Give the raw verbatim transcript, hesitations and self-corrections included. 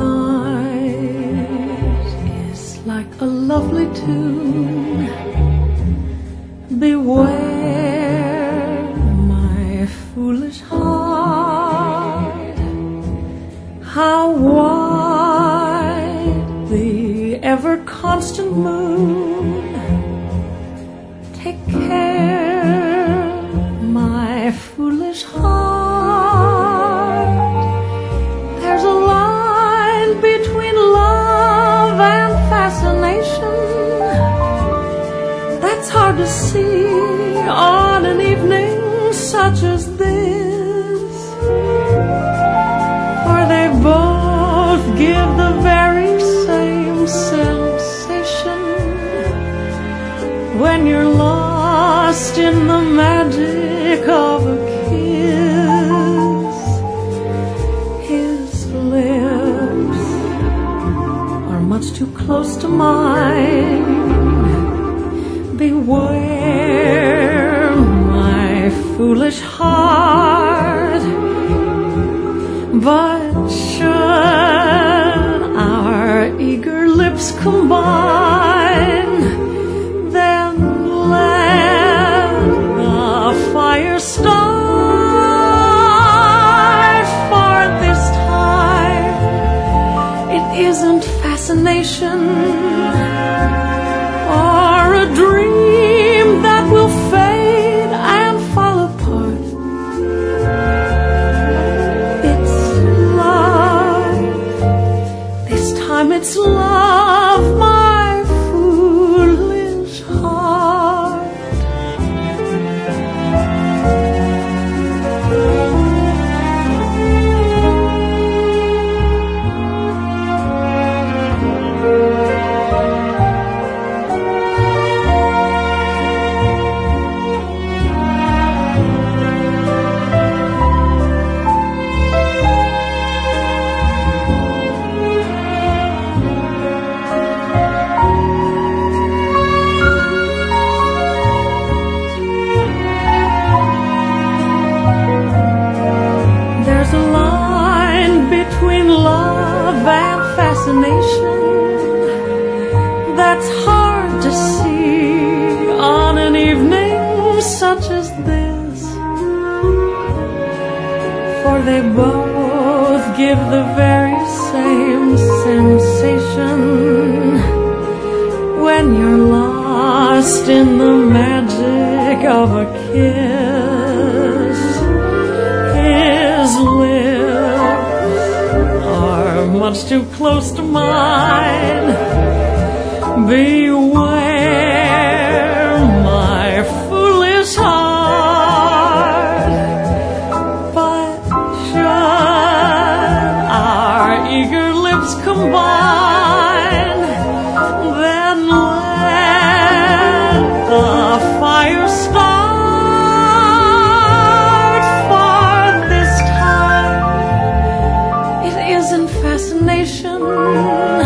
eyes is like a lovely tune. Beware, my foolish heart, how wide the ever-constant moon. Take care, my foolish heart. There's a line between love and fascination that's hard to see on an evening such as this, for they both give the very same sensation when you're lost in the magic of a kiss. His lips are much too close to mine. Beware, my foolish heart. But should our eager lips combine, then let the fire start. For this time it isn't fascination or a dream that will fade and fall apart. It's love. This time it's love, my foolish heart. Fascination that's hard to see on an evening such as this, for they both give the very same sensation when you're lost in the magic of a kiss. His lips are much too close to mine. Beware, my foolish heart. But should our eager lips combine, then let the fire start. For this time it isn't fascination